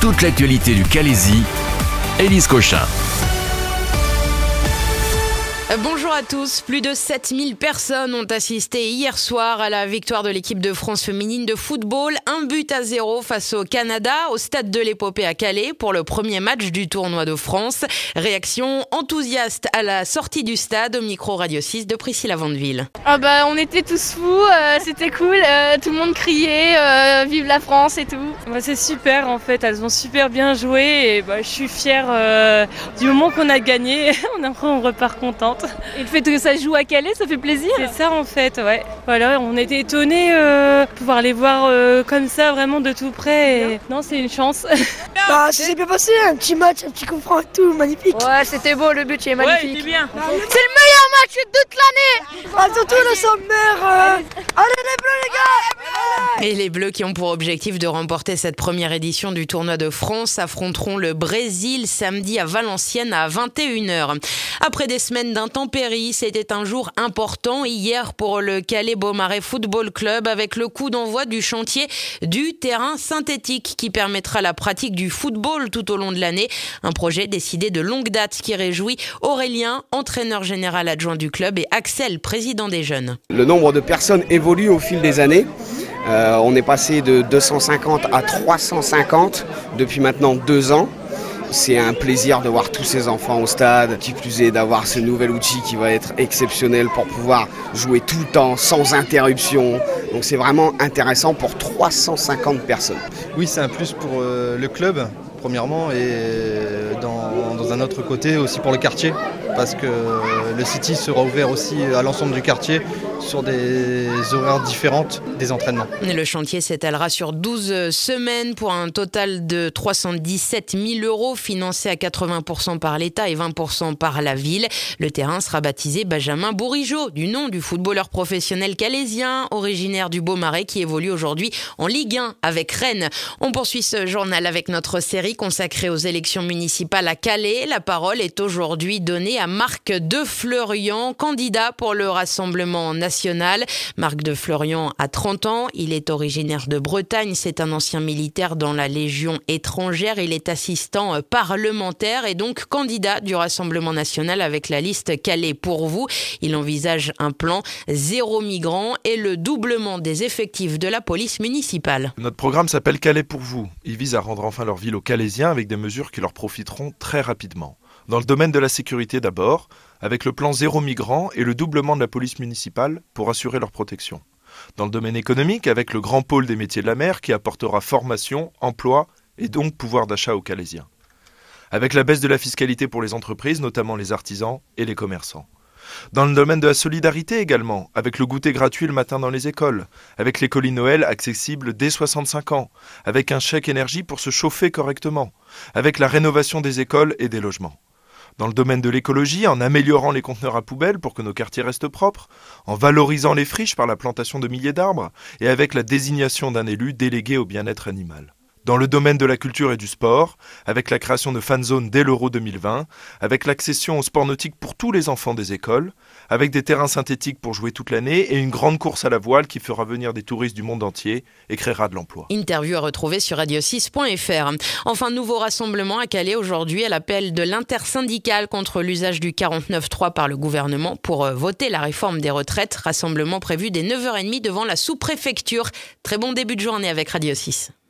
toute l'actualité du Calaisis, Élise Cochin. Bonjour à tous. Plus de 7000 personnes ont assisté hier soir à la victoire de l'équipe de France féminine de football. 1-0 face au Canada au stade de l'Épopée à Calais pour le premier match du tournoi de France. Réaction enthousiaste à la sortie du stade au micro Radio 6 de Priscilla Vandeville. On était tous fous, c'était cool, tout le monde criait, vive la France et tout. C'est super en fait, elles ont super bien joué et je suis fière du moment qu'on a gagné, on repart contente. Et le fait que ça joue à Calais, ça fait plaisir. C'est ça en fait, ouais. Voilà, on était étonnés de pouvoir les voir comme ça vraiment de tout près. Et... Non, c'est une chance. Ça s'est bien passé, un petit match, un petit coup franc et tout, magnifique. Ouais, c'était beau, le but il est magnifique. Ouais, il est bien. C'est le meilleur match de toute l'année. Surtout le sommaire. Allez les Bleus les gars. Et les Bleus qui ont pour objectif de remporter cette première édition du tournoi de France affronteront le Brésil samedi à Valenciennes à 21h. Après des semaines d'intempéries, c'était un jour important hier pour le Calais-Beaumarais Football Club avec le coup d'envoi du chantier du terrain synthétique qui permettra la pratique du football tout au long de l'année. Un projet décidé de longue date qui réjouit Aurélien, entraîneur général adjoint du club, et Axel, président des jeunes. Le nombre de personnes évolue au fil des années. On est passé de 250 à 350 depuis maintenant 2 ans. C'est un plaisir de voir tous ces enfants au stade, qui plus est d'avoir ce nouvel outil qui va être exceptionnel pour pouvoir jouer tout le temps, sans interruption. Donc c'est vraiment intéressant pour 350 personnes. Oui, c'est un plus pour le club, premièrement, et dans un autre côté aussi pour le quartier, parce que le City sera ouvert aussi à l'ensemble du quartier sur des horaires différentes des entraînements. Le chantier s'étalera sur 12 semaines pour un total de 317 000 euros financés à 80% par l'État et 20% par la ville. Le terrain sera baptisé Benjamin Bourigeaud, du nom du footballeur professionnel calaisien, originaire du Beaumarais qui évolue aujourd'hui en Ligue 1 avec Rennes. On poursuit ce journal avec notre série consacrée aux élections municipales à Calais. La parole est aujourd'hui donnée à Marc de Fleurian, candidat pour le Rassemblement national. Marc de Fleurian a 30 ans, il est originaire de Bretagne, c'est un ancien militaire dans la Légion étrangère, il est assistant parlementaire et donc candidat du Rassemblement national avec la liste Calais pour vous. Il envisage un plan 0 migrants et le doublement des effectifs de la police municipale. Notre programme s'appelle Calais pour vous. Il vise à rendre enfin leur ville aux Calaisiens avec des mesures qui leur profiteront très rapidement. Dans le domaine de la sécurité d'abord, avec le plan 0 migrants et le doublement de la police municipale pour assurer leur protection. Dans le domaine économique, avec le grand pôle des métiers de la mer qui apportera formation, emploi et donc pouvoir d'achat aux Calaisiens. Avec la baisse de la fiscalité pour les entreprises, notamment les artisans et les commerçants. Dans le domaine de la solidarité également, avec le goûter gratuit le matin dans les écoles, avec les colis Noël accessibles dès 65 ans, avec un chèque énergie pour se chauffer correctement, avec la rénovation des écoles et des logements. Dans le domaine de l'écologie, en améliorant les conteneurs à poubelles pour que nos quartiers restent propres, en valorisant les friches par la plantation de milliers d'arbres et avec la désignation d'un élu délégué au bien-être animal. Dans le domaine de la culture et du sport, avec la création de fan zones dès l'Euro 2020, avec l'accession au sport nautique pour tous les enfants des écoles, avec des terrains synthétiques pour jouer toute l'année et une grande course à la voile qui fera venir des touristes du monde entier et créera de l'emploi. Interview à retrouver sur radio6.fr. Enfin, nouveau rassemblement à Calais aujourd'hui à l'appel de l'intersyndicale contre l'usage du 49.3 par le gouvernement pour voter la réforme des retraites. Rassemblement prévu dès 9h30 devant la sous-préfecture. Très bon début de journée avec Radio 6.